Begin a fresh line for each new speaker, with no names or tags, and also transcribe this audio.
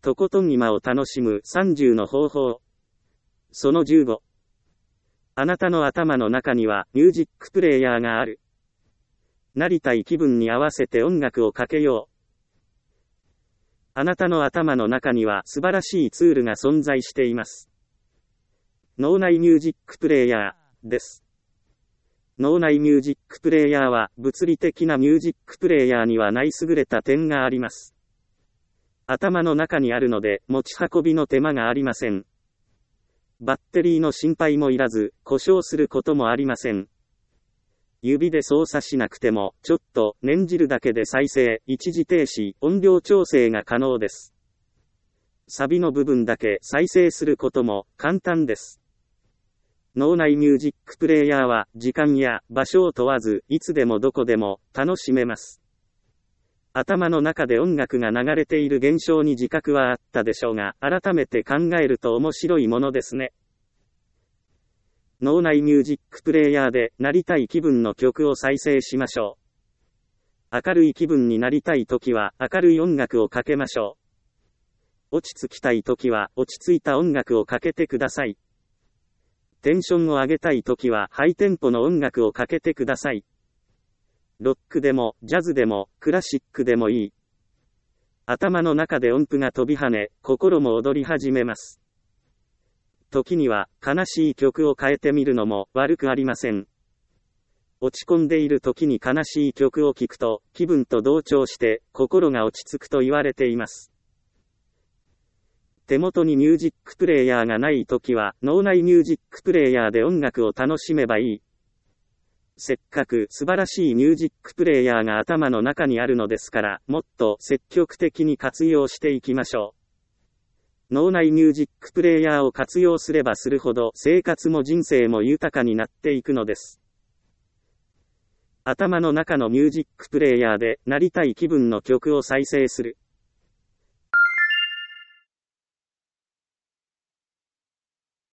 とことん今を楽しむ30の方法。その15。あなたの頭の中にはミュージックプレイヤーがある。なりたい気分に合わせて音楽をかけよう。あなたの頭の中には素晴らしいツールが存在しています。脳内ミュージックプレイヤーです。脳内ミュージックプレイヤーは物理的なミュージックプレイヤーにはない優れた点があります。頭の中にあるので持ち運びの手間がありません。バッテリーの心配もいらず、故障することもありません。指で操作しなくても、ちょっと念じるだけで再生、一時停止、音量調整が可能です。サビの部分だけ再生することも簡単です。脳内ミュージックプレイヤーは時間や場所を問わず、いつでもどこでも楽しめます。頭の中で音楽が流れている現象に自覚はあったでしょうが、改めて考えると面白いものですね。脳内ミュージックプレイヤーでなりたい気分の曲を再生しましょう。明るい気分になりたいときは明るい音楽をかけましょう。落ち着きたいときは落ち着いた音楽をかけてください。テンションを上げたいときはハイテンポの音楽をかけてください。ロックでもジャズでもクラシックでもいい。頭の中で音符が飛び跳ね、心も踊り始めます。時には悲しい曲を変えてみるのも悪くありません。落ち込んでいる時に悲しい曲を聴くと気分と同調して心が落ち着くと言われています。手元にミュージックプレイヤーがない時は脳内ミュージックプレイヤーで音楽を楽しめばいい。せっかく素晴らしいミュージックプレイヤーが頭の中にあるのですから、もっと積極的に活用していきましょう。脳内ミュージックプレイヤーを活用すればするほど生活も人生も豊かになっていくのです。頭の中のミュージックプレイヤーでなりたい気分の曲を再生する。